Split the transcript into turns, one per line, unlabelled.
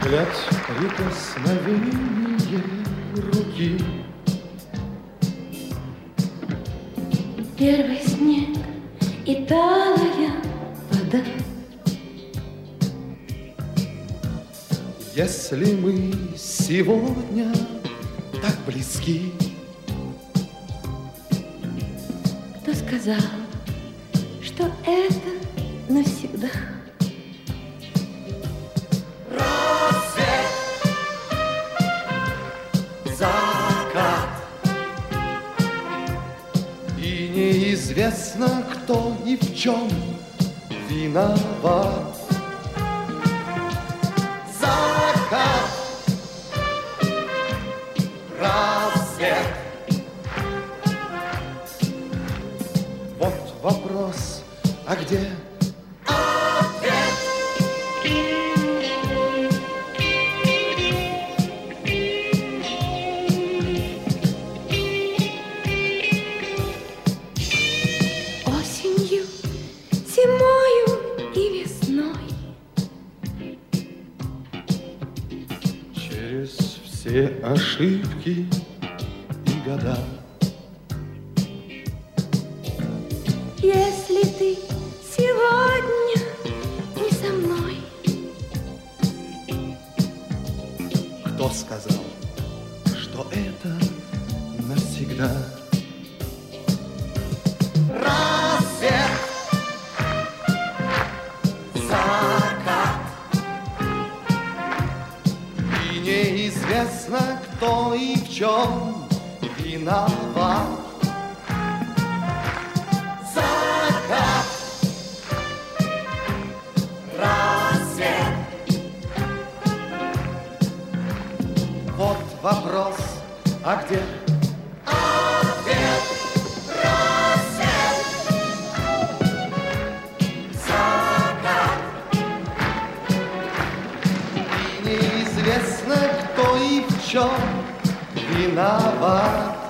взгляд, прикосновение руки.
Первый снег и талая вода.
Если мы сегодня так близки,
кто сказал, что это навсегда?
Рассвет, закат, и неизвестно, кто и в чем виноват. Закат, рассвет. Вот вопрос, а где ответ?
Осенью, зимою и весной.
Через все ошибки и года.
Если ты сегодня не со мной,
Кто сказал, что это навсегда? Рассвет, закат, и неизвестно, кто и в чем виноват. Закат, рассвет. Вот вопрос, а где ответ? Рассвет, закат, и неизвестно, кто и в чем виноват.